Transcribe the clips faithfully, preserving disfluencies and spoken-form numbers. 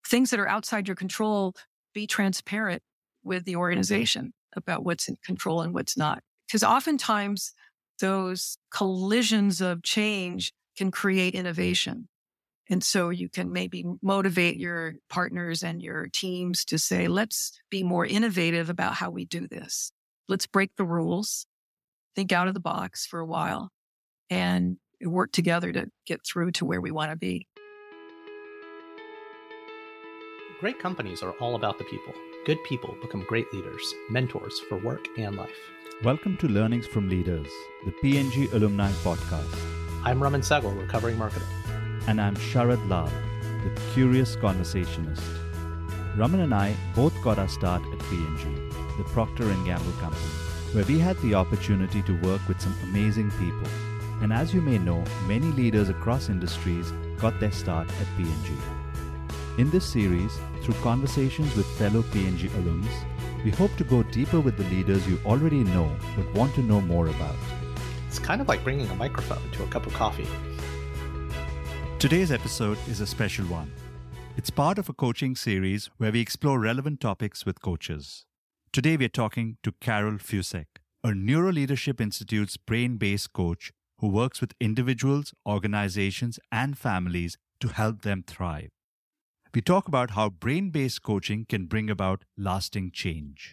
things that are outside your control, be transparent with the organization about what's in control and what's not. Because oftentimes those collisions of change can create innovation. And so you can maybe motivate your partners and your teams to say, let's be more innovative about how we do this. Let's break the rules, think out of the box for a while, and work together to get through to where we want to be. Great companies are all about the people. Good people become great leaders, mentors for work and life. Welcome to Learnings from Leaders, the P N G Alumni Podcast. I'm Raman Sehgal, recovering marketer. And I'm Sharad Lal, the curious conversationalist. Raman and I both got our start at P N G, the Procter and Gamble company, where we had the opportunity to work with some amazing people. And as you may know, many leaders across industries got their start at P N G. In this series, through conversations with fellow P N G alums, we hope to go deeper with the leaders you already know but want to know more about. It's kind of like bringing a microphone to a cup of coffee. Today's episode is a special one. It's part of a coaching series where we explore relevant topics with coaches. Today we're talking to Carol Fusek, a Neuroleadership Institute's brain-based coach who works with individuals, organizations, and families to help them thrive. We talk about how brain-based coaching can bring about lasting change.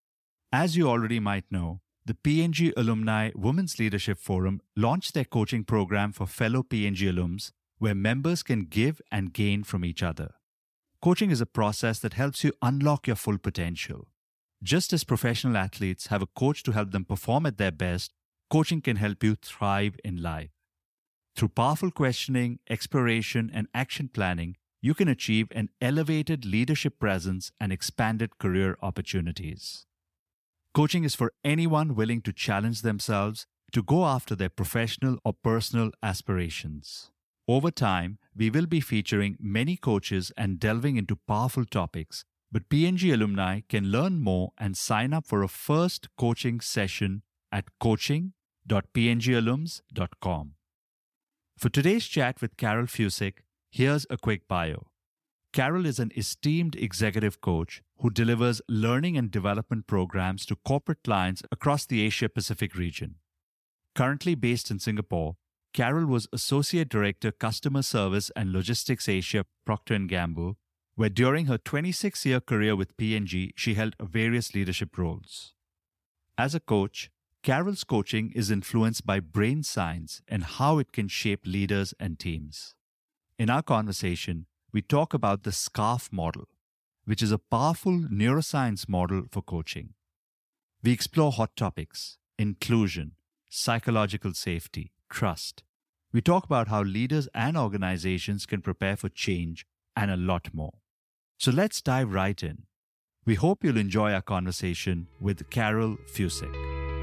As you already might know, the P N G Alumni Women's Leadership Forum launched their coaching program for fellow P N G alums, where members can give and gain from each other. Coaching is a process that helps you unlock your full potential. Just as professional athletes have a coach to help them perform at their best, coaching can help you thrive in life. Through powerful questioning, exploration, and action planning, you can achieve an elevated leadership presence and expanded career opportunities. Coaching is for anyone willing to challenge themselves to go after their professional or personal aspirations. Over time, we will be featuring many coaches and delving into powerful topics, but P N G alumni can learn more and sign up for a first coaching session at coaching dot p n g alums dot com. For today's chat with Carol Fusek, here's a quick bio. Carol is an esteemed executive coach who delivers learning and development programs to corporate clients across the Asia-Pacific region. Currently based in Singapore, Carol was Associate Director, Customer Service and Logistics Asia, Procter and Gamble, where during her twenty-six-year career with P N G, she held various leadership roles. As a coach, Carol's coaching is influenced by brain science and how it can shape leaders and teams. In our conversation, we talk about the SCARF model, which is a powerful neuroscience model for coaching. We explore hot topics, inclusion, psychological safety, trust. We talk about how leaders and organizations can prepare for change and a lot more. So let's dive right in. We hope you'll enjoy our conversation with Carol Fusek.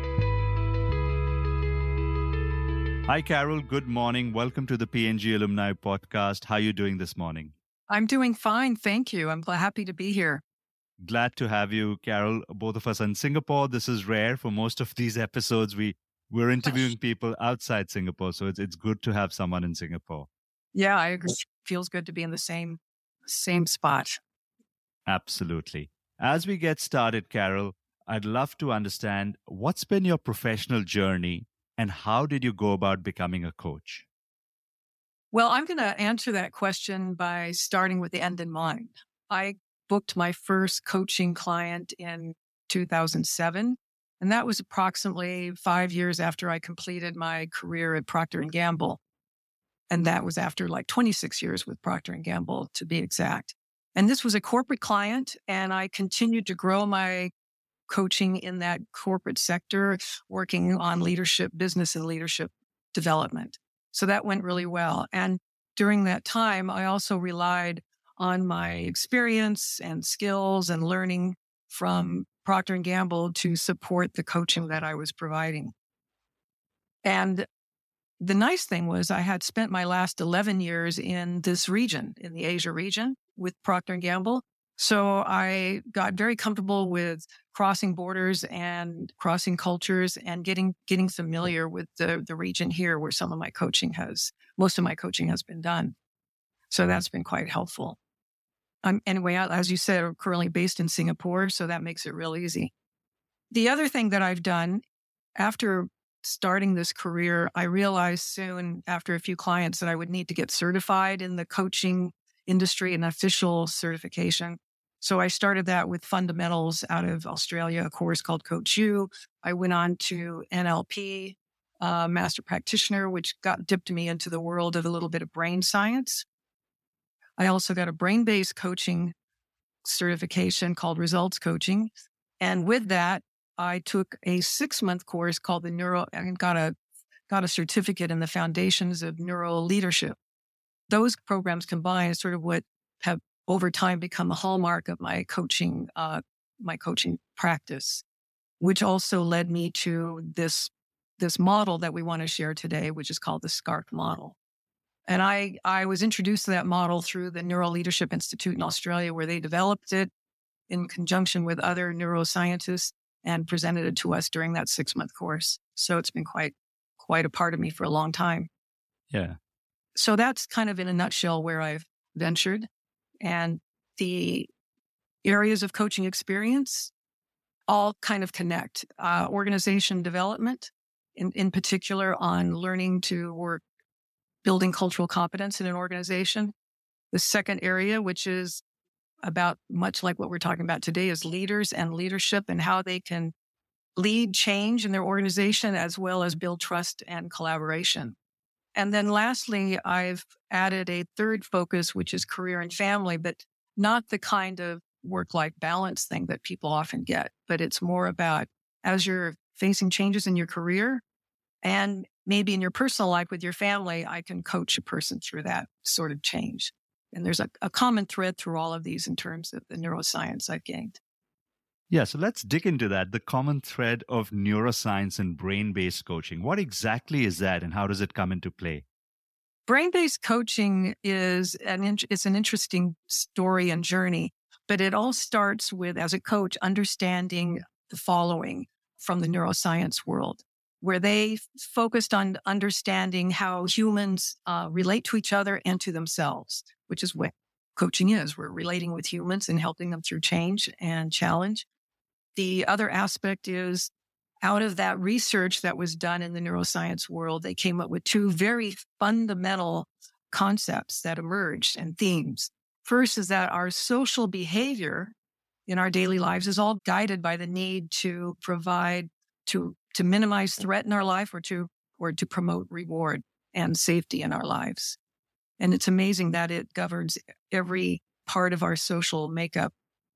Hi, Carol. Good morning. Welcome to the P N G Alumni Podcast. How are you doing this morning? I'm doing fine. Thank you. I'm happy to be here. Glad to have you, Carol. Both of us are in Singapore. This is rare. For most of these episodes, we We're interviewing people outside Singapore, so it's it's good to have someone in Singapore. Yeah, I agree. Feels good to be in the same same spot. Absolutely. As we get started, Carol, I'd love to understand what's been your professional journey and how did you go about becoming a coach? Well, I'm going to answer that question by starting with the end in mind. I booked my first coaching client in two thousand seven. And that was approximately five years after I completed my career at Procter and Gamble. And that was after like twenty-six years with Procter and Gamble, to be exact. And this was a corporate client, and I continued to grow my coaching in that corporate sector, working on leadership, business and leadership development. So that went really well. And during that time, I also relied on my experience and skills and learning from Procter and Gamble to support the coaching that I was providing. And the nice thing was I had spent my last eleven years in this region, in the Asia region with Procter and Gamble. So I got very comfortable with crossing borders and crossing cultures and getting getting familiar with the, the region here where some of my coaching has, most of my coaching has been done. So that's been quite helpful. I'm anyway, as you said, I'm currently based in Singapore, so that makes it real easy. The other thing that I've done after starting this career, I realized soon after a few clients that I would need to get certified in the coaching industry, an official certification. So I started that with fundamentals out of Australia, a course called Coach U. I went on to N L P, uh, Master Practitioner, which got dipped me into the world of a little bit of brain science. I also got a brain-based coaching certification called Results Coaching. And with that, I took a six-month course called the Neuro, and got a, got a certificate in the Foundations of Neuro Leadership. Those programs combined is sort of what have over time become a hallmark of my coaching, uh, my coaching practice, which also led me to this, this model that we want to share today, which is called the SCARF model. And I, I was introduced to that model through the Neuro Leadership Institute in Australia, where they developed it in conjunction with other neuroscientists and presented it to us during that six-month course. So it's been quite, quite a part of me for a long time. Yeah. So that's kind of in a nutshell where I've ventured. And the areas of coaching experience all kind of connect. Uh, organization development, in, in particular on learning to work, building cultural competence in an organization. The second area, which is about much like what we're talking about today, is leaders and leadership and how they can lead change in their organization as well as build trust and collaboration. And then lastly, I've added a third focus, which is career and family, but not the kind of work-life balance thing that people often get, but it's more about as you're facing changes in your career and maybe in your personal life with your family, I can coach a person through that sort of change. And there's a, a common thread through all of these in terms of the neuroscience I've gained. Yeah, so let's dig into that, the common thread of neuroscience and brain-based coaching. What exactly is that and how does it come into play? Brain-based coaching is an, it's an interesting story and journey, but it all starts with, as a coach, understanding the following from the neuroscience world, where they focused on understanding how humans uh, relate to each other and to themselves, which is what coaching is. We're relating with humans and helping them through change and challenge. The other aspect is out of that research that was done in the neuroscience world, they came up with two very fundamental concepts that emerged and themes. First is that our social behavior in our daily lives is all guided by the need to provide, to, to minimize threat in our life or to, or to promote reward and safety in our lives. And it's amazing that it governs every part of our social makeup.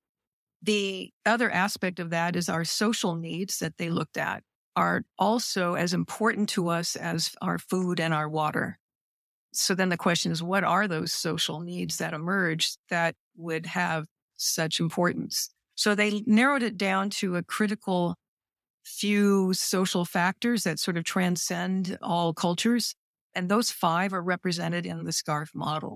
The other aspect of that is our social needs that they looked at are also as important to us as our food and our water. So then the question is, what are those social needs that emerge that would have such importance? So they narrowed it down to a critical few social factors that sort of transcend all cultures. And those five are represented in the SCARF model.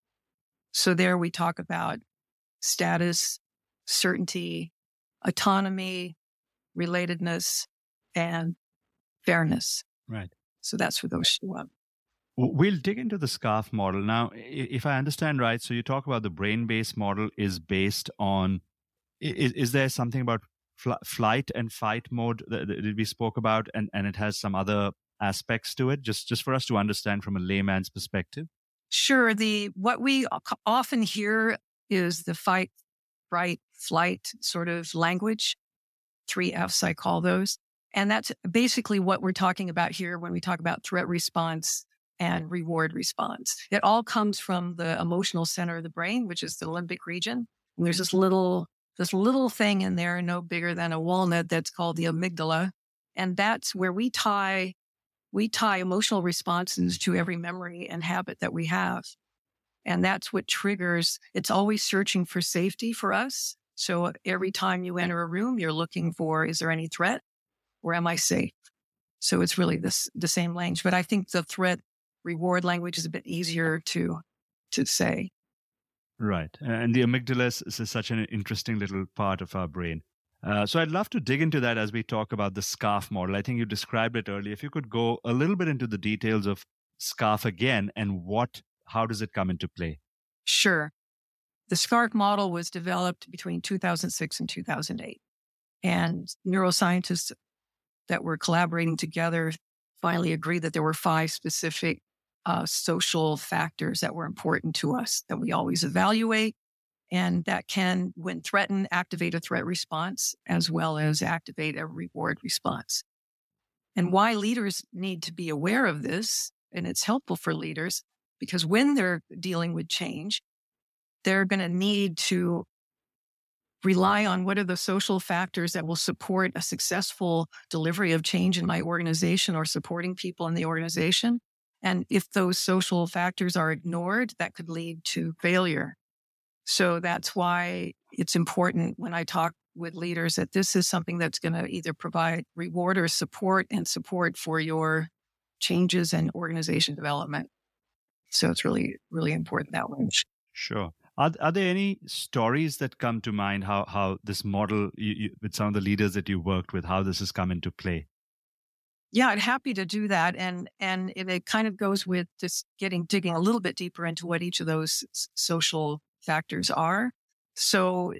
So there we talk about status, certainty, autonomy, relatedness, and fairness. Right. So that's where those show up. We'll dig into the SCARF model. Now, if I understand right, so you talk about the brain-based model is based on, is, is there something about fl- flight and fight mode that, that we spoke about, and, and it has some other aspects to it, just, just for us to understand from a layman's perspective? Sure. The what we often hear is the fight, fright, flight sort of language. Three F's, I call those. And that's basically what we're talking about here when we talk about threat response and reward response. It all comes from the emotional center of the brain, which is the limbic region. And there's this little, this little thing in there, no bigger than a walnut, that's called the amygdala. And that's where we tie, we tie emotional responses to every memory and habit that we have. And that's what triggers, it's always searching for safety for us. So every time you enter a room, you're looking for, is there any threat or am I safe? So it's really this, the same language. But I think the threat reward language is a bit easier to, to say. Right. And the amygdala is, is such an interesting little part of our brain. Uh, so I'd love to dig into that as we talk about the SCARF model. I think you described it earlier. If you could go a little bit into the details of SCARF again and what, how does it come into play? Sure. The SCARF model was developed between two thousand six and two thousand eight. And neuroscientists that were collaborating together finally agreed that there were five specific uh, social factors that were important to us that we always evaluate, and that can, when threatened, activate a threat response as well as activate a reward response. And why leaders need to be aware of this, and it's helpful for leaders, because when they're dealing with change, they're going to need to rely on what are the social factors that will support a successful delivery of change in my organization or supporting people in the organization. And if those social factors are ignored, that could lead to failure. So that's why it's important when I talk with leaders that this is something that's going to either provide reward or support and support for your changes and organization development. So it's really, really important that way. Sure. Are, are there any stories that come to mind how, how this model, you, you, with some of the leaders that you worked with, how this has come into play? Yeah, I'm happy to do that. And and it, it kind of goes with just getting, digging a little bit deeper into what each of those s- social factors are. So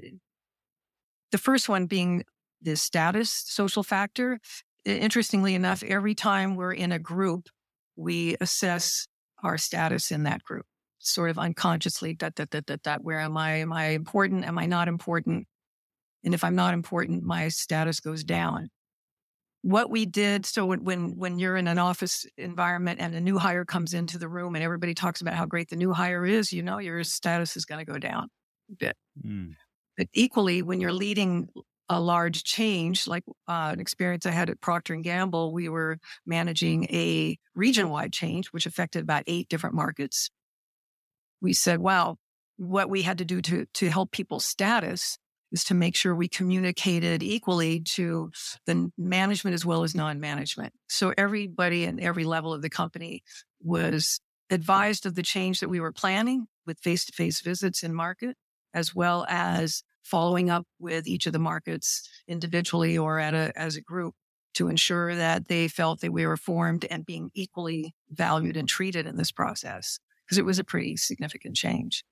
the first one being the status social factor. Interestingly enough, every time we're in a group, we assess our status in that group, sort of unconsciously, that, that, that, that, that, where am I? Am I important? Am I not important? And if I'm not important, my status goes down. What we did, so when, when, when you're in an office environment and a new hire comes into the room and everybody talks about how great the new hire is, you know, your status is going to go down a bit. Mm. But equally, when you're leading a large change, like uh, an experience I had at Procter and Gamble, we were managing a region-wide change, which affected about eight different markets. We said, wow, what we had to do to, to help people's status is to make sure we communicated equally to the management as well as non-management. So everybody at every level of the company was advised of the change that we were planning with face-to-face visits in market, as well as following up with each of the markets individually or at a, as a group to ensure that they felt that we were formed and being equally valued and treated in this process, because it was a pretty significant change.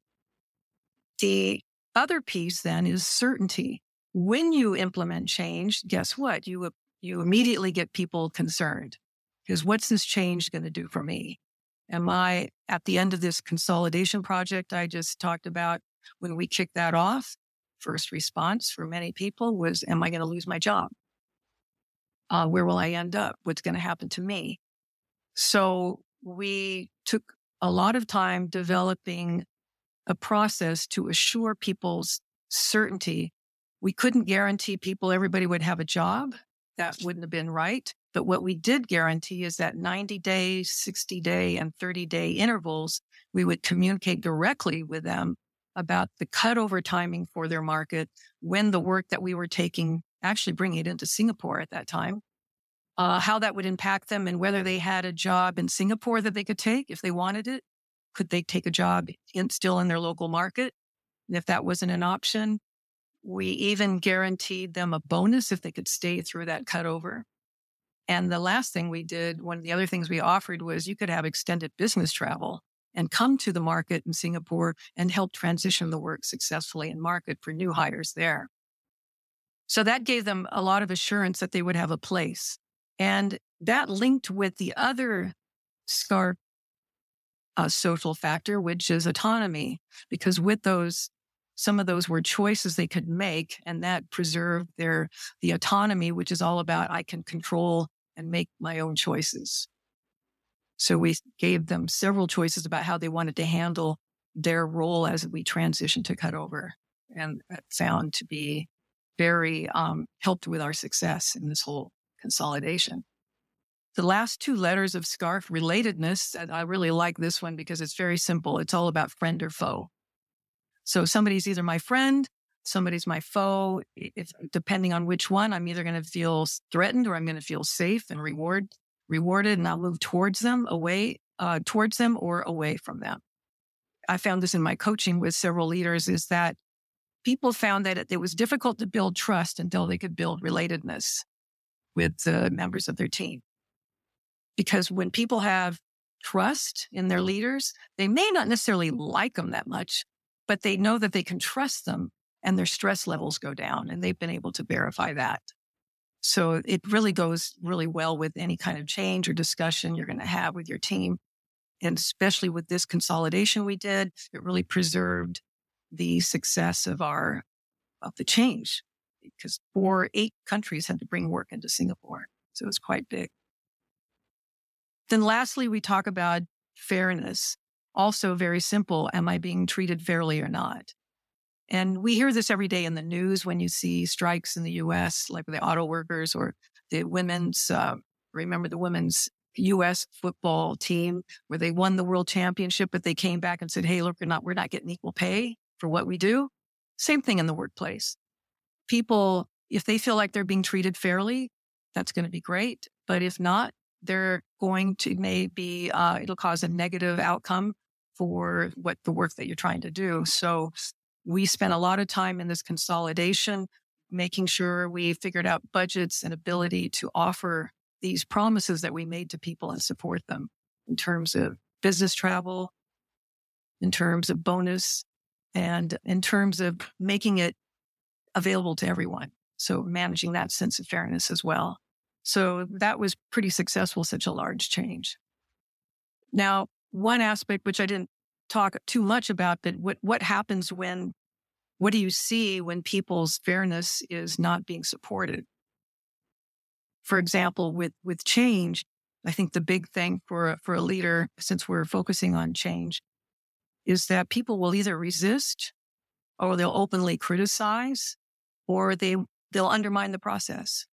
The other piece then is certainty. When you implement change, guess what? You, you immediately get people concerned, because what's this change going to do for me? Am I at the end of this consolidation project I just talked about? When we kicked that off, first response for many people was, am I going to lose my job? Uh, where will I end up? What's going to happen to me? So we took a lot of time developing a process to assure people's certainty. We couldn't guarantee people, everybody would have a job. That wouldn't have been right. But what we did guarantee is that ninety day, sixty day, and thirty day intervals, we would communicate directly with them about the cutover timing for their market, when the work that we were taking, actually bringing it into Singapore at that time, uh, how that would impact them, and whether they had a job in Singapore that they could take if they wanted it. Could they take a job in, still in their local market? And if that wasn't an option, we even guaranteed them a bonus if they could stay through that cutover. And the last thing we did, one of the other things we offered was you could have extended business travel and come to the market in Singapore and help transition the work successfully in market for new hires there. So that gave them a lot of assurance that they would have a place. And that linked with the other SCARF uh, social factor, which is autonomy, because with those, some of those were choices they could make, and that preserved their, the autonomy, which is all about I can control and make my own choices. So we gave them several choices about how they wanted to handle their role as we transitioned to cutover, and that found to be very um, helped with our success in this whole consolidation. The last two letters of SCARF, relatedness, and I really like this one because it's very simple. It's all about friend or foe. So somebody's either my friend, somebody's my foe. If, depending on which one, I'm either going to feel threatened or I'm going to feel safe and reward, rewarded, and I'll move towards them, away, uh, towards them or away from them. I found this in my coaching with several leaders, is that people found that it, it was difficult to build trust until they could build relatedness with the members of their team. Because when people have trust in their leaders, they may not necessarily like them that much, but they know that they can trust them and their stress levels go down, and they've been able to verify that. So it really goes really well with any kind of change or discussion you're going to have with your team. And especially with this consolidation we did, it really preserved the success of our, of the change, because four, eight countries had to bring work into Singapore. So it was quite big. Then lastly, we talk about fairness. Also very simple. Am I being treated fairly or not? And we hear this every day in the news when you see strikes in the U S, like the auto workers or the women's, uh, remember the women's U S football team where they won the world championship, but they came back and said, hey, look, we're not, we're not getting equal pay for what we do. Same thing in the workplace. People, if they feel like they're being treated fairly, that's going to be great. But if not, they're going to maybe, uh, it'll cause a negative outcome for what the work that you're trying to do. So we spent a lot of time in this consolidation, making sure we figured out budgets and ability to offer these promises that we made to people and support them in terms of business travel, in terms of bonus, and in terms of making it available to everyone. So managing that sense of fairness as well. So that was pretty successful, such a large change. Now, one aspect which I didn't talk too much about, but what, what happens when, what do you see when people's fairness is not being supported? For example, with, with change, I think the big thing for, for a leader, since we're focusing on change, is that people will either resist or they'll openly criticize or they, they'll undermine the process.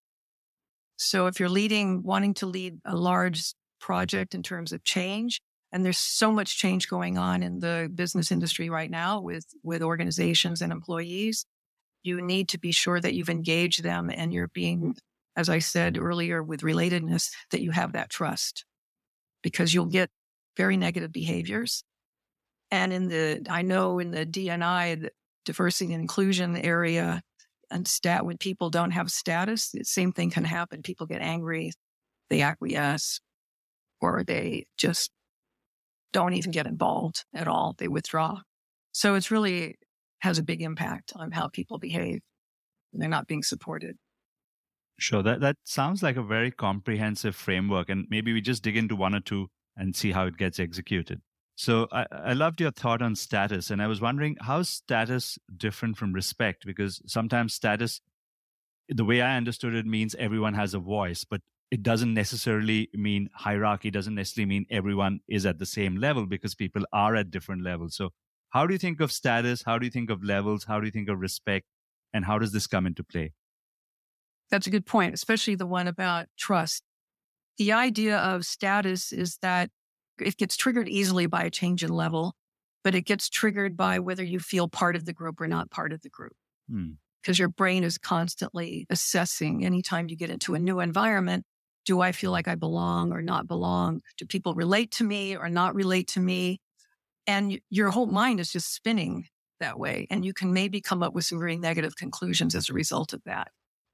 So if you're leading, wanting to lead a large project in terms of change, and there's so much change going on in the business industry right now with, with organizations and employees, you need to be sure that you've engaged them and you're being, as I said earlier, with relatedness, that you have that trust, because you'll get very negative behaviors. And in the, I know in the D and I, the diversity and inclusion area, and stat, when people don't have status, the same thing can happen. People get angry, they acquiesce, or they just don't even get involved at all. They withdraw. So it's really has a big impact on how people behave when they're not being supported. Sure. That, that sounds like a very comprehensive framework. And maybe we just dig into one or two and see how it gets executed. So I, I loved your thought on status. And I was wondering, how's status different from respect? Because sometimes status, the way I understood it, means everyone has a voice, but it doesn't necessarily mean hierarchy, doesn't necessarily mean everyone is at the same level, because people are at different levels. So how do you think of status? How do you think of levels? How do you think of respect? And how does this come into play? That's a good point, especially the one about trust. The idea of status is that it gets triggered easily by a change in level, but it gets triggered by whether you feel part of the group or not part of the group. Hmm. Because your brain is constantly assessing anytime you get into a new environment. Do I feel like I belong or not belong? Do people relate to me or not relate to me? And y- your whole mind is just spinning that way. And you can maybe come up with some very negative conclusions as a result of that.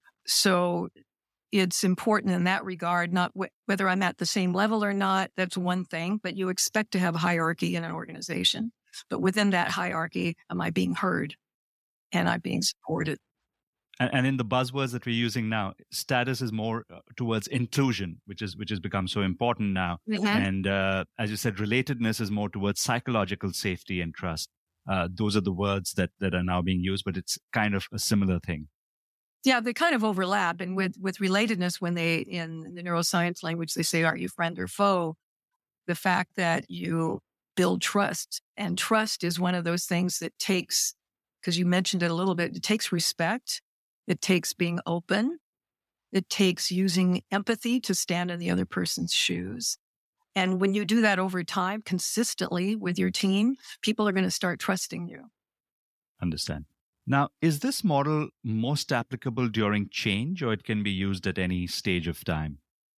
So it's important in that regard, not wh- whether I'm at the same level or not. That's one thing, but you expect to have hierarchy in an organization. But within that hierarchy, am I being heard? And I'm being supported? And, and in the buzzwords that we're using now, status is more uh, towards inclusion, which is which has become so important now. Mm-hmm. And uh, as you said, relatedness is more towards psychological safety and trust. Uh, those are the words that, that are now being used, but it's kind of a similar thing. Yeah, they kind of overlap. And with, with relatedness, when they, in the neuroscience language, they say, are you friend or foe? The fact that you build trust, and trust is one of those things that takes, because you mentioned it a little bit, it takes respect. It takes being open. It takes using empathy to stand in the other person's shoes. And when you do that over time, consistently with your team, people are going to start trusting you. Understand. Now, is this model most applicable during change, or it can be used at any stage of time?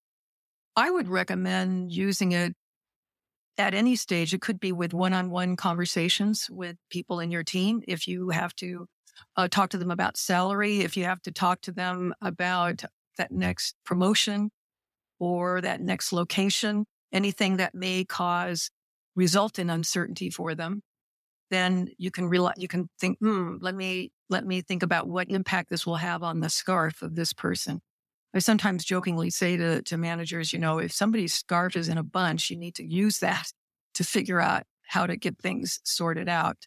I would recommend using it at any stage. It could be with one-on-one conversations with people in your team. If you have to uh, talk to them about salary, if you have to talk to them about that next promotion or that next location, anything that may cause, result in uncertainty for them. then you can realize, you can think, hmm, let me, let me think about what impact this will have on the scarf of this person. I sometimes jokingly say to, to managers, you know, if somebody's scarf is in a bunch, you need to use that to figure out how to get things sorted out.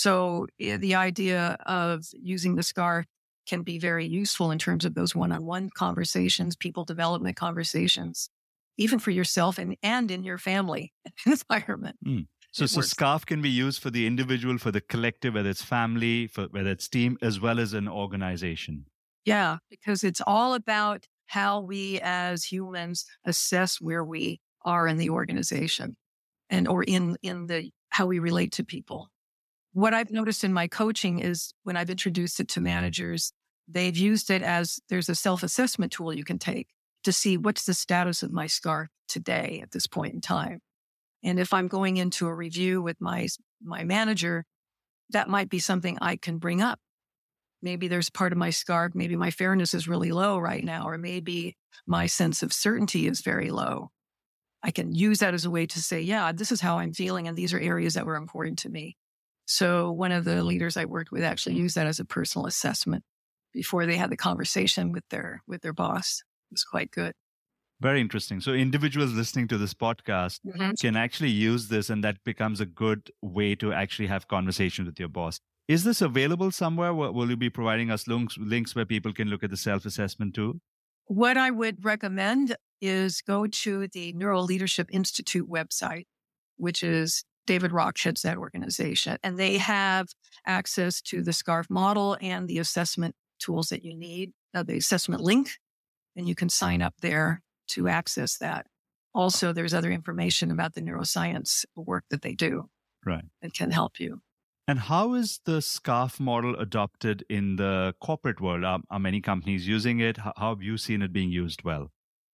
So yeah, the idea of using the scarf can be very useful in terms of those one-on-one conversations, people development conversations, even for yourself and, and in your family environment. Mm. So, so scarf can be used for the individual, for the collective, whether it's family, for whether it's team, as well as an organization. Yeah, because it's all about how we as humans assess where we are in the organization and or in, in the how we relate to people. What I've noticed in my coaching is when I've introduced it to managers, they've used it as there's a self-assessment tool you can take to see what's the status of my scarf today at this point in time. And if I'm going into a review with my, my manager, that might be something I can bring up. Maybe there's part of my scarf, maybe my fairness is really low right now, or maybe my sense of certainty is very low. I can use that as a way to say, yeah, this is how I'm feeling, and these are areas that were important to me. So one of the leaders I worked with actually used that as a personal assessment before they had the conversation with their with their boss. It was quite good. Very interesting. So individuals listening to this podcast mm-hmm. can actually use this, and that becomes a good way to actually have conversation with your boss. Is this available somewhere? Will you be providing us links, links where people can look at the self-assessment tool? What I would recommend is go to the Neuro Leadership Institute website, which is David Rock heads that organization. And they have access to the SCARF model and the assessment tools that you need, uh, the assessment link, and you can sign up there to access that. Also, there's other information about the neuroscience work that they do. Right. That can help you. And how is the SCARF model adopted in the corporate world? Are, are many companies using it? How, how have you seen it being used well?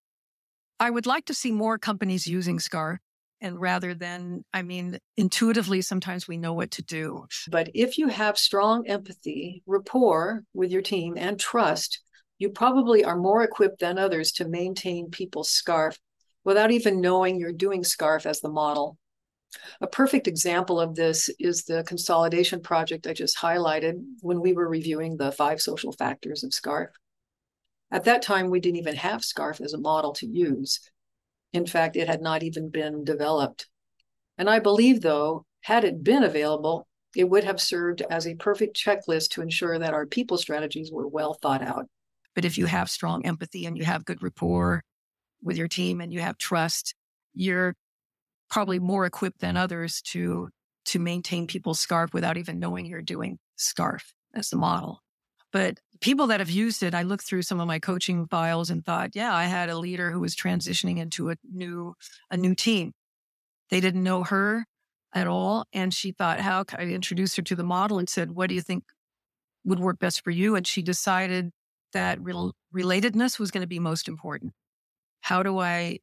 I would like to see more companies using SCARF. And rather than, I mean, intuitively, sometimes we know what to do. But if you have strong empathy, rapport with your team, and trust, you probably are more equipped than others to maintain people's SCARF without even knowing you're doing SCARF as the model. A perfect example of this is the consolidation project I just highlighted when we were reviewing the five social factors of SCARF. At that time, we didn't even have SCARF as a model to use. In fact, it had not even been developed. And I believe, though, had it been available, it would have served as a perfect checklist to ensure that our people strategies were well thought out. But if you have strong empathy and you have good rapport with your team and you have trust, you're probably more equipped than others to, to maintain people's SCARF without even knowing you're doing SCARF as the model. But people that have used it, I looked through some of my coaching files and thought, yeah, I had a leader who was transitioning into a new, a new team. They didn't know her at all. And she thought, how can I introduce her to the model and said, what do you think would work best for you? And she decided that rel- relatedness was going to be most important. How do I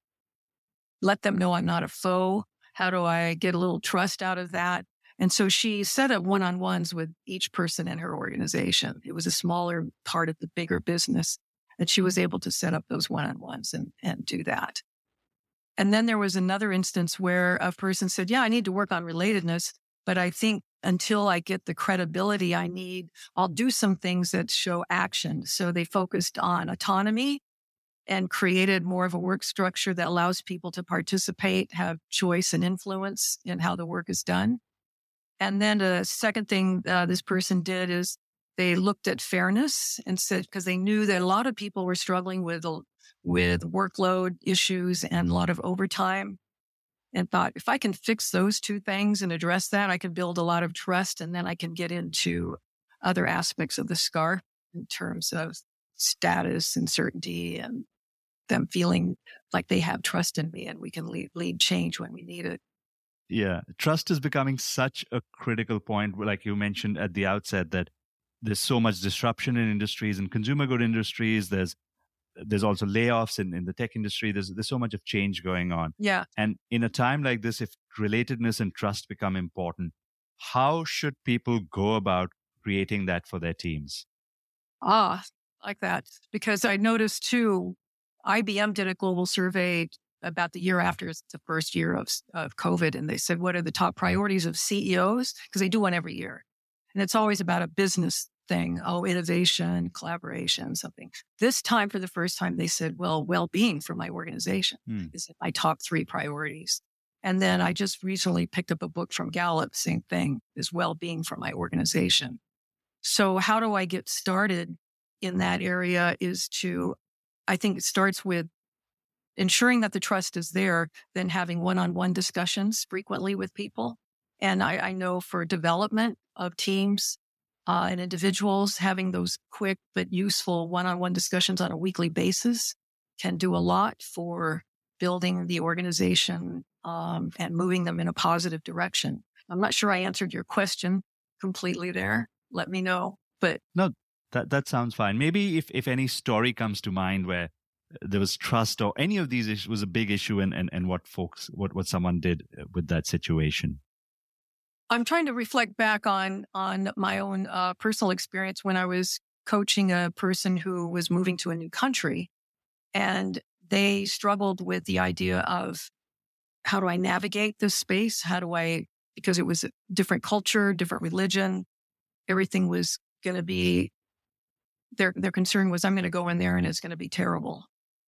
let them know I'm not a foe? How do I get a little trust out of that? And so she set up one-on-ones with each person in her organization. It was a smaller part of the bigger business that she was able to set up those one-on-ones and, and do that. And then there was another instance where a person said, yeah, I need to work on relatedness, but I think until I get the credibility I need, I'll do some things that show action. So they focused on autonomy and created more of a work structure that allows people to participate, have choice and influence in how the work is done. And then the second thing uh, this person did is they looked at fairness and said, because they knew that a lot of people were struggling with, with workload issues and a lot of overtime, and thought, if I can fix those two things and address that, I can build a lot of trust, and then I can get into other aspects of the SCARF in terms of status and certainty and them feeling like they have trust in me and we can lead, lead change when we need it. Yeah, trust is becoming such a critical point, like you mentioned at the outset, that there's so much disruption in industries and consumer good industries. There's there's also layoffs in, in the tech industry. There's there's so much of change going on. Yeah. And in a time like this, if relatedness and trust become important, how should people go about creating that for their teams? Ah, like that. Because I noticed too, I B M did a global survey about the year after the first year of, of COVID. And they said, what are the top priorities of C E Os? Because they do one every year. And it's always about a business thing. Oh, innovation, collaboration, something. This time, for the first time, they said, well, well-being for my organization mm. is my top three priorities. And then I just recently picked up a book from Gallup, same thing, is well-being for my organization. So how do I get started in that area is to, I think it starts with ensuring that the trust is there, then having one-on-one discussions frequently with people. And I, I know for development of teams uh, and individuals, having those quick but useful one-on-one discussions on a weekly basis can do a lot for building the organization um, and moving them in a positive direction. I'm not sure I answered your question completely there. Let me know. But no, that that sounds fine. Maybe if, if any story comes to mind where there was trust or any of these issues was a big issue and, and, and what folks, what, what someone did with that situation. I'm trying to reflect back on, on my own uh, personal experience when I was coaching a person who was moving to a new country, and they struggled with the idea of how do I navigate this space? How do I, because it was a different culture, different religion, everything was going to be, their, their concern was I'm going to go in there and it's going to be terrible.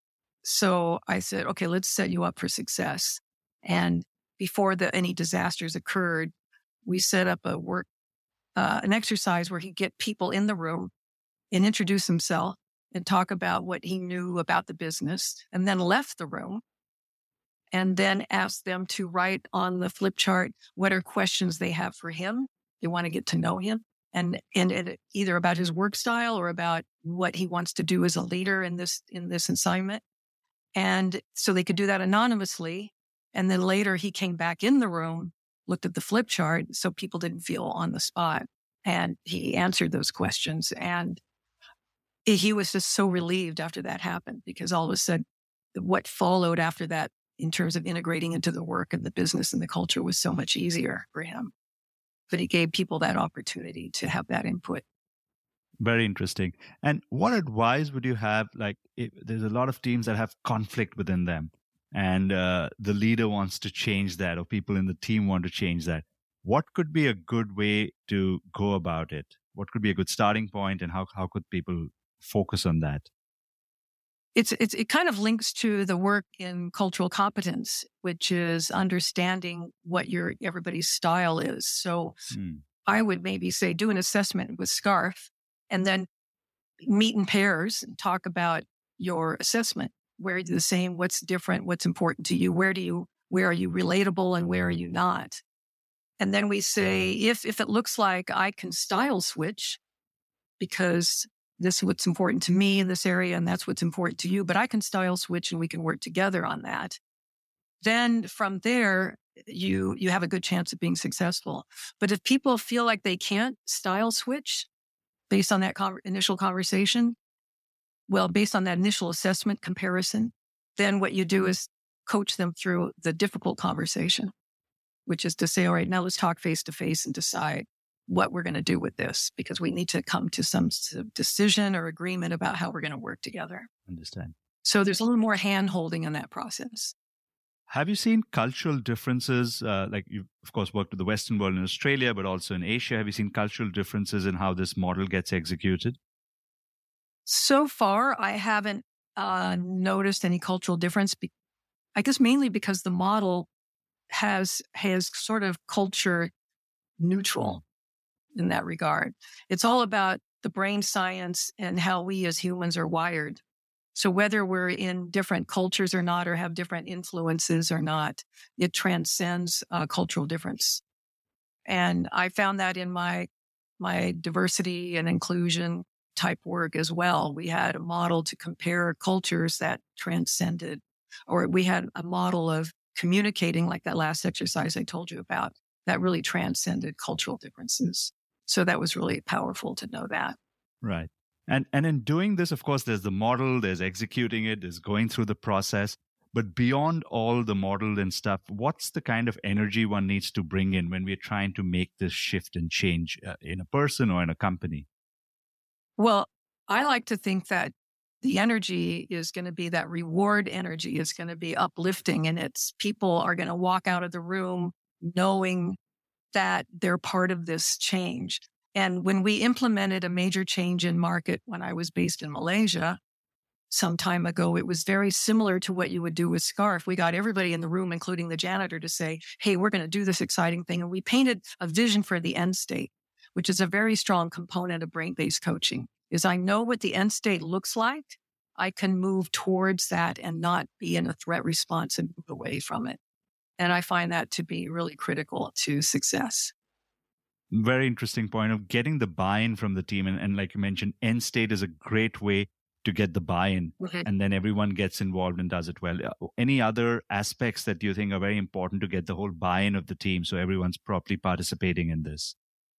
So I said, okay, let's set you up for success. And before the, any disasters occurred, we set up a work, uh, an exercise where he'd get people in the room and introduce himself and talk about what he knew about the business, and then left the room and then asked them to write on the flip chart what are questions they have for him. They want to get to know him and, and it, either about his work style or about what he wants to do as a leader in this, in this assignment. And so they could do that anonymously. And then later he came back in the room, looked at the flip chart so people didn't feel on the spot. And he answered those questions. And he was just so relieved after that happened, because all of a sudden what followed after that in terms of integrating into the work and the business and the culture was so much easier for him. But he gave people that opportunity to have that input. Very interesting. And what advice would you have? Like, if there's a lot of teams that have conflict within them, and uh, the leader wants to change that, or people in the team want to change that. What could be a good way to go about it? What could be a good starting point, and how, how could people focus on that? It's, it's, it kind of links to the work in cultural competence, which is understanding what your everybody's style is. So hmm. I would maybe say do an assessment with SCARF and then meet in pairs and talk about your assessment. Where are you the same? What's different? What's important to you? Where do you, where are you relatable and where are you not? And then we say, if, if it looks like I can style switch because this is what's important to me in this area and that's what's important to you, but I can style switch and we can work together on that. Then from there, you, you have a good chance of being successful. But if people feel like they can't style switch based on that con- initial conversation, well, based on that initial assessment comparison, then what you do is coach them through the difficult conversation, which is to say, all right, now let's talk face to face and decide what we're going to do with this, because we need to come to some decision or agreement about how we're going to work together. Understand. So there's a little more hand holding in that process. Have you seen cultural differences? Uh, like you've, of course, worked with the Western world in Australia, but also in Asia. Have you seen cultural differences in how this model gets executed? So far, I haven't uh, noticed any cultural difference. Be- I guess mainly because the model has has sort of culture neutral in that regard. It's all about the brain science and how we as humans are wired. So whether we're in different cultures or not, or have different influences or not, it transcends uh, cultural difference. And I found that in my my diversity and inclusion type work as well. We had a model to compare cultures that transcended, or we had a model of communicating, like that last exercise I told you about, that really transcended cultural differences. So that was really powerful to know that. Right. And and in doing this, of course, there's the model, there's executing it, there's going through the process. But beyond all the model and stuff, what's the kind of energy one needs to bring in when we're trying to make this shift and change uh, in a person or in a company? Well, I like to think that the energy is going to be that reward energy. It's going to be uplifting, and it's people are going to walk out of the room knowing that they're part of this change. And when we implemented a major change in market when I was based in Malaysia some time ago, it was very similar to what you would do with SCARF. We got everybody in the room, including the janitor, to say, hey, we're going to do this exciting thing. And we painted a vision for the end state, which is a very strong component of brain-based coaching, is I know what the end state looks like. I can move towards that and not be in a threat response and move away from it. And I find that to be really critical to success. Very interesting point of getting the buy-in from the team. And, and like you mentioned, end state is a great way to get the buy-in, mm-hmm. and then everyone gets involved and does it well. Any other aspects that you think are very important to get the whole buy-in of the team so everyone's properly participating in this?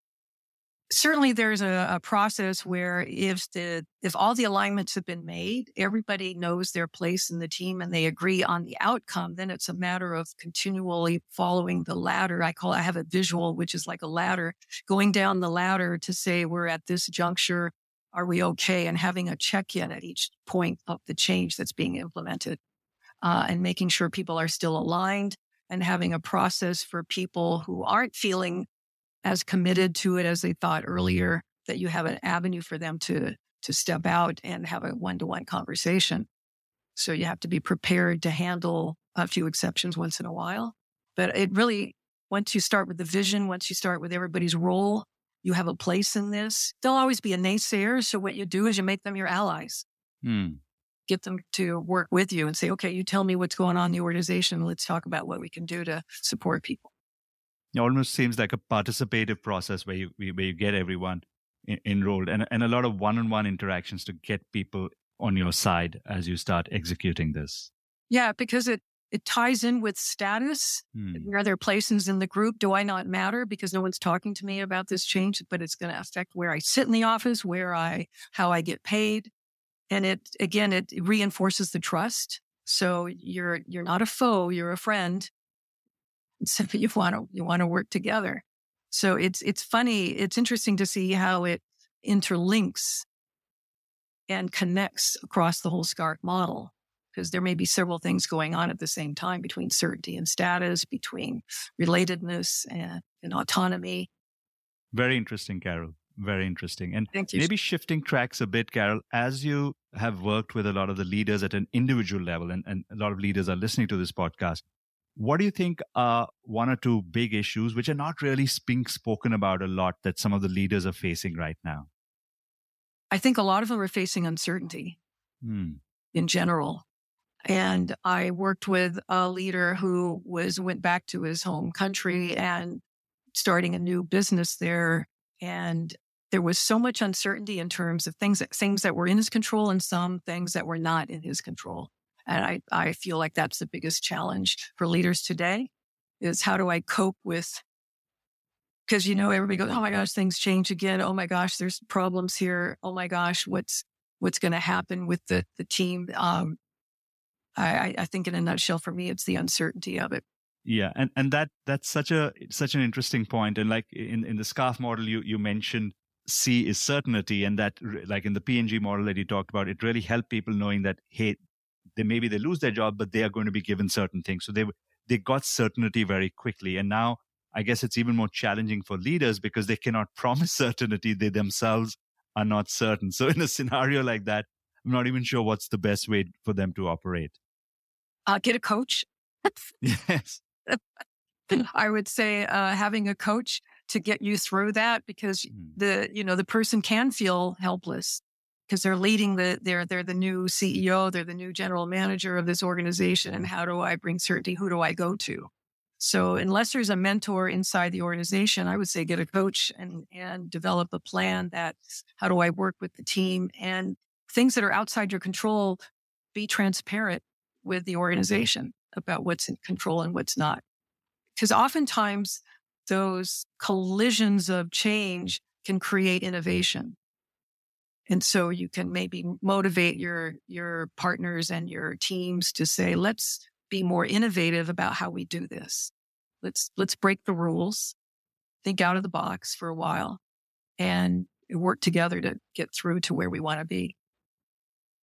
Certainly there's a, a process where if the if all the alignments have been made, everybody knows their place in the team and they agree on the outcome, then it's a matter of continually following the ladder. I call I have a visual, which is like a ladder, going down the ladder to say we're at this juncture. Are we okay? And having a check-in at each point of the change that's being implemented, uh, and making sure people are still aligned, and having a process for people who aren't feeling as committed to it as they thought earlier, that you have an avenue for them to, to step out and have a one-to-one conversation. So you have to be prepared to handle a few exceptions once in a while. But it really, once you start with the vision, once you start with everybody's role, you have a place in this. There'll always be a naysayer. So what you do is you make them your allies. Hmm. Get them to work with you and say, okay, you tell me what's going on in the organization. Let's talk about what we can do to support people. It almost seems like a participative process where you where you get everyone in, enrolled and, and a lot of one-on-one interactions to get people on your side as you start executing this. Yeah, because it, it ties in with status. Hmm. Are there places in the group? Do I not matter because no one's talking to me about this change, but it's going to affect where I sit in the office, where I, how I get paid. And it, again, it reinforces the trust. So you're, you're not a foe, you're a friend. So you want to, you want to work together. So it's, it's funny. It's interesting to see how it interlinks and connects across the whole SCARF model, because there may be several things going on at the same time between certainty and status, between relatedness and, and autonomy. Very interesting, Carol. Very interesting. And Thank you. Maybe shifting tracks a bit, Carol, as you have worked with a lot of the leaders at an individual level, and, and a lot of leaders are listening to this podcast, what do you think are one or two big issues which are not really being spoken about a lot that some of the leaders are facing right now? I think a lot of them are facing uncertainty hmm. in general. And I worked with a leader who was went back to his home country and starting a new business there. And there was so much uncertainty in terms of things that, things that were in his control and some things that were not in his control. And I, I feel like that's the biggest challenge for leaders today is how do I cope with, because, you know, everybody goes, oh my gosh, things change again. Oh my gosh, there's problems here. Oh my gosh, what's, what's going to happen with the, the team? Um, I, I think in a nutshell, for me, it's the uncertainty of it. Yeah. And, and that, that's such a, such an interesting point. And like in, in the SCARF model, you, you mentioned C is certainty. And that like in the P and G model that you talked about, it really helped people knowing that, hey, they maybe they lose their job, but they are going to be given certain things. So they, they got certainty very quickly. And now I guess it's even more challenging for leaders because they cannot promise certainty. They themselves are not certain. So in a scenario like that, I'm not even sure what's the best way for them to operate. Uh, get a coach. Yes. I would say uh, having a coach to get you through that, because mm. the, you know, the person can feel helpless because they're leading the, they're, they're the new C E O, they're the new general manager of this organization. And how do I bring certainty? Who do I go to? So unless there's a mentor inside the organization, I would say get a coach and, and develop a plan that how do I work with the team, and things that are outside your control, be transparent with the organization about what's in control and what's not. Because oftentimes those collisions of change can create innovation. And so you can maybe motivate your, your partners and your teams to say, let's be more innovative about how we do this. Let's, let's break the rules, think out of the box for a while, and work together to get through to where we want to be.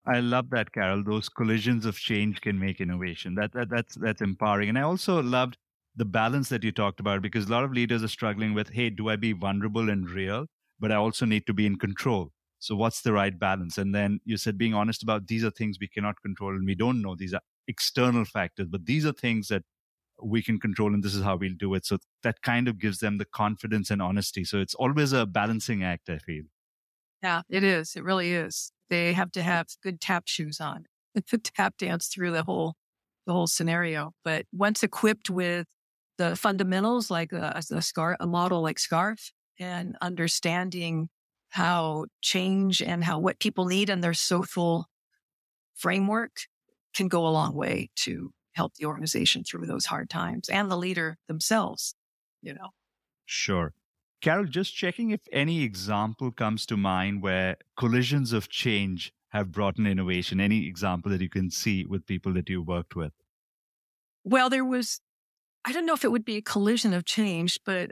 I love that, Carol. Those collisions of change can make innovation. That, that that's that's empowering. And I also loved the balance that you talked about, because a lot of leaders are struggling with, hey, do I be vulnerable and real, but I also need to be in control. So what's the right balance? And then you said being honest about, these are things we cannot control and we don't know. These are external factors, but these are things that we can control, and this is how we'll do it. So that kind of gives them the confidence and honesty. So it's always a balancing act, I feel. Yeah, it is. It really is. They have to have good tap shoes on to tap dance through the whole, the whole scenario. But once equipped with the fundamentals, like a, a scarf, a model like SCARF, and understanding how change and how what people need in their social framework can go a long way to help the organization through those hard times, and the leader themselves, you know. Sure. Carol, just checking if any example comes to mind where collisions of change have brought an innovation, any example that you can see with people that you worked with? Well, there was, I don't know if it would be a collision of change, but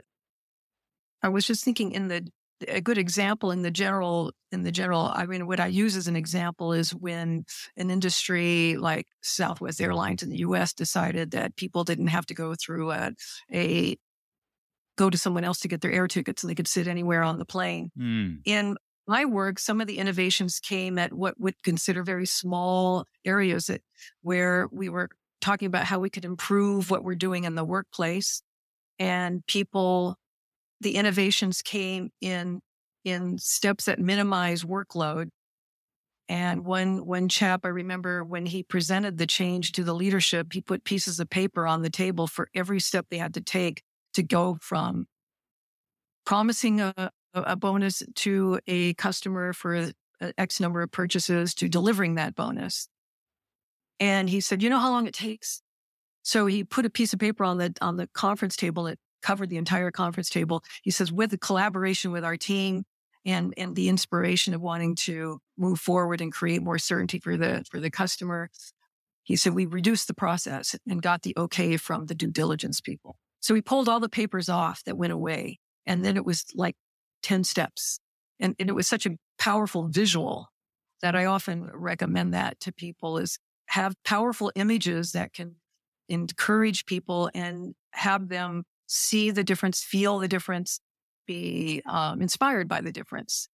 I was just thinking in the, a good example in the general, in the general, I mean, what I use as an example is when an industry like Southwest Airlines in the U S decided that people didn't have to go through a, a go to someone else to get their air tickets so they could sit anywhere on the plane. Mm. In my work, some of the innovations came at what would consider very small areas that, where we were talking about how we could improve what we're doing in the workplace, and people, the innovations came in, in steps that minimize workload. And one, one chap, I remember when he presented the change to the leadership, he put pieces of paper on the table for every step they had to take to go from promising a, a bonus to a customer for X number of purchases to delivering that bonus. And he said, you know how long it takes? So he put a piece of paper on the, on the conference table. It covered the entire conference table. He says, with the collaboration with our team and, and the inspiration of wanting to move forward and create more certainty for the, for the customer, he said, we reduced the process and got the okay from the due diligence people. So we pulled all the papers off that went away. And then it was like ten steps. And, and it was such a powerful visual that I often recommend that to people, is have powerful images that can encourage people and have them see the difference, feel the difference, be um, inspired by the difference.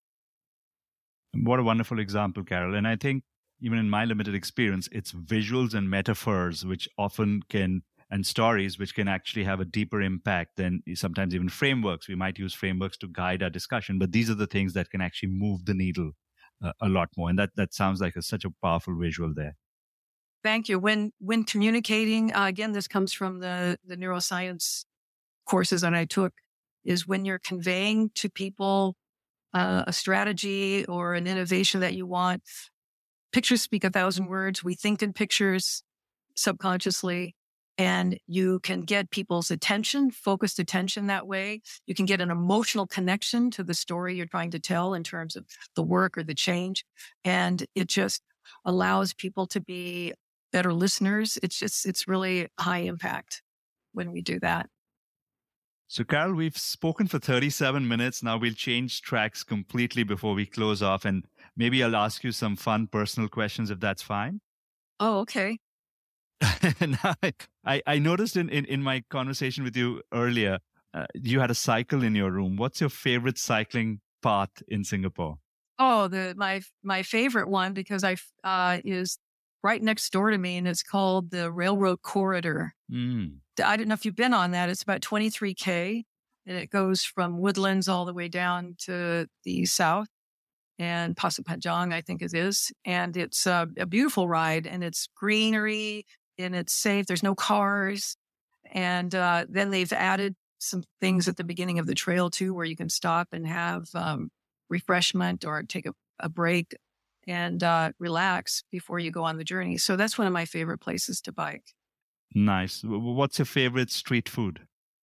What a wonderful example, Carol. And I think even in my limited experience, it's visuals and metaphors which often can, and stories which can actually have a deeper impact than sometimes even frameworks. We might use frameworks to guide our discussion, but these are the things that can actually move the needle uh, a lot more. And that, that sounds like a, such a powerful visual there. Thank you. When, when communicating, uh, again, this comes from the, the neuroscience courses that I took, is when you're conveying to people uh, a strategy or an innovation that you want, pictures speak a thousand words. We think in pictures subconsciously. And you can get people's attention, focused attention that way. You can get an emotional connection to the story you're trying to tell in terms of the work or the change. And it just allows people to be better listeners. It's just, it's really high impact when we do that. So, Carol, we've spoken for thirty-seven minutes. Now we'll change tracks completely before we close off. And maybe I'll ask you some fun personal questions if that's fine. Oh, okay. Now, I, I noticed in, in, in my conversation with you earlier, uh, you had a cycle in your room. What's your favorite cycling path in Singapore? Oh, the my my favorite one, because I uh, is right next door to me, and it's called the Railroad Corridor. Mm. I don't know if you've been on that. It's about twenty-three K, and it goes from Woodlands all the way down to the south, and Pasir Panjang, I think it is. And it's uh, a beautiful ride, and it's greenery, and it's safe. There's no cars. And uh, then they've added some things at the beginning of the trail too, where you can stop and have um, refreshment or take a, a break and uh, relax before you go on the journey. So that's one of my favorite places to bike. Nice. What's your favorite street food?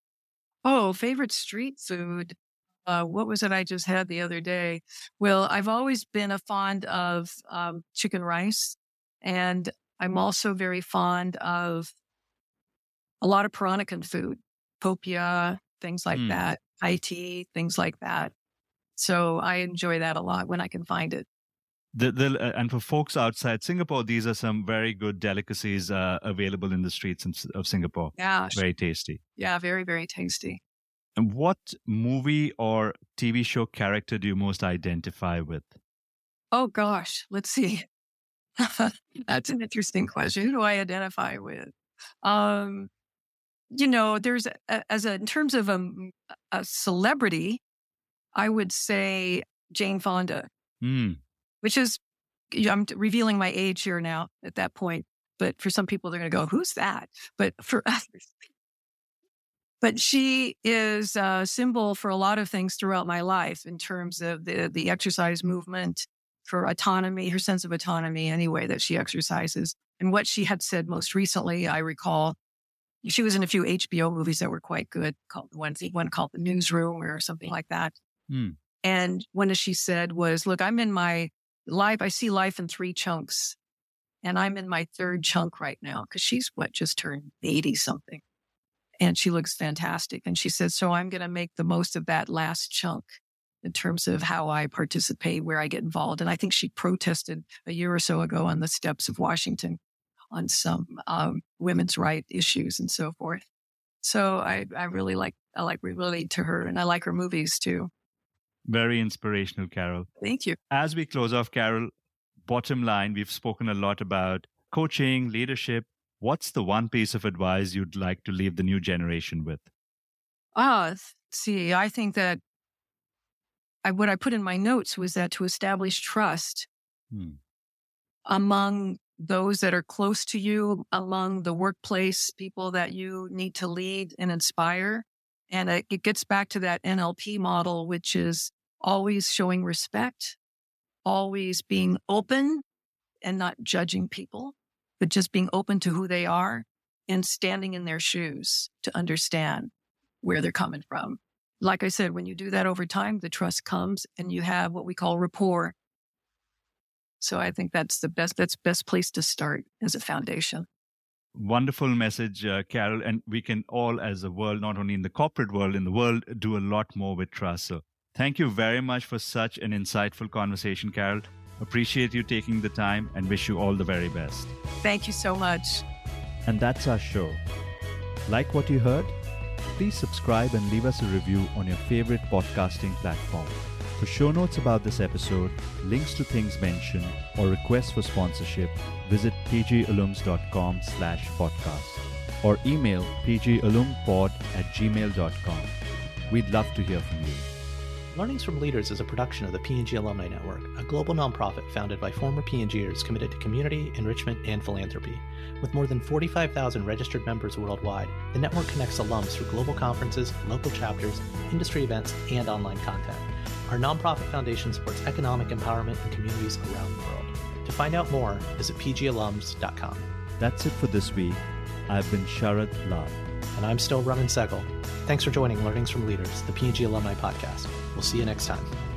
Oh, favorite street food. Uh, what was it I just had the other day? Well, I've always been a fond of um, chicken rice, and I'm also very fond of a lot of Peranakan food, popia, things like mm. that, Thai tea, things like that. So I enjoy that a lot when I can find it. The, the, uh, and for folks outside Singapore, these are some very good delicacies uh, available in the streets in, of Singapore. Yeah. Very tasty. Yeah, very, very tasty. And what movie or T V show character do you most identify with? Oh, gosh. Let's see. That's an interesting question. Who do I identify with? Um, you know, there's, a, as a, in terms of a, a celebrity, I would say Jane Fonda. Mm. Which is, I'm revealing my age here now at that point. But for some people, they're going to go, who's that? But for others, but she is a symbol for a lot of things throughout my life in terms of the, the exercise movement, for autonomy, her sense of autonomy anyway, that she exercises. And what she had said most recently, I recall, she was in a few H B O movies that were quite good, called one, one called The Newsroom or something like that. Mm. And one of she said was, look, I'm in my life, I see life in three chunks. And I'm in my third chunk right now because she's what, just turned eighty something. And she looks fantastic. And she said, so I'm going to make the most of that last chunk in terms of how I participate, where I get involved. And I think she protested a year or so ago on the steps of Washington on some um, women's right issues and so forth. So I, I really like, I like relate to her, and I like her movies too. Very inspirational, Carol. Thank you. As we close off, Carol, bottom line, we've spoken a lot about coaching, leadership. What's the one piece of advice you'd like to leave the new generation with? Ah, see, I think that I, what I put in my notes was that to establish trust hmm. among those that are close to you, among the workplace people that you need to lead and inspire. And it, it gets back to that N L P model, which is always showing respect, always being open and not judging people, but just being open to who they are and standing in their shoes to understand where they're coming from. Like I said, when you do that over time, the trust comes and you have what we call rapport. So I think that's the best, that's best place to start as a foundation. Wonderful message, uh, Carol. And we can all, as a world, not only in the corporate world, in the world, do a lot more with trust. So thank you very much for such an insightful conversation, Carol. Appreciate you taking the time and wish you all the very best. Thank you so much. And that's our show. Like what you heard? Please subscribe and leave us a review on your favorite podcasting platform. For show notes about this episode, links to things mentioned, or requests for sponsorship, visit pgalums.com slash podcast or email pgalumpod at gmail dot com. We'd love to hear from you. Learnings from Leaders is a production of the P and G Alumni Network, a global nonprofit founded by former PNGers committed to community, enrichment, and philanthropy. With more than forty-five thousand registered members worldwide, the network connects alums through global conferences, local chapters, industry events, and online content. Our nonprofit foundation supports economic empowerment in communities around the world. To find out more, visit p g alums dot com. That's it for this week. I've been Sharad Lal. And I'm still Raman Sehgal. Thanks for joining Learnings from Leaders, the P and G Alumni Podcast. We'll see you next time.